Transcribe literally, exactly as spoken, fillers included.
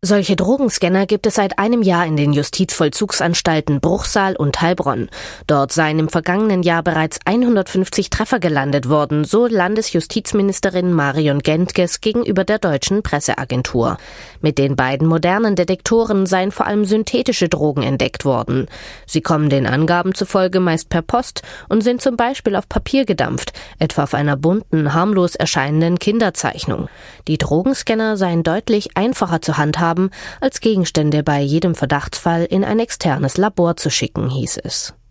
Solche Drogenscanner gibt es seit einem Jahr in den Justizvollzugsanstalten Bruchsal und Heilbronn. Dort seien im vergangenen Jahr bereits hundertfünfzig Treffer gelandet worden, so Landesjustizministerin Marion Gentges gegenüber der Deutschen Presseagentur. Mit den beiden modernen Detektoren seien vor allem synthetische Drogen entdeckt worden. Sie kommen den Angaben zufolge meist per Post und sind zum Beispiel auf Papier gedampft, etwa auf einer bunten, harmlos erscheinenden Kinderzeichnung. Die Drogenscanner seien deutlich einfacher zu handhaben, als Gegenstände bei jedem Verdachtsfall in ein externes Labor zu schicken, hieß es.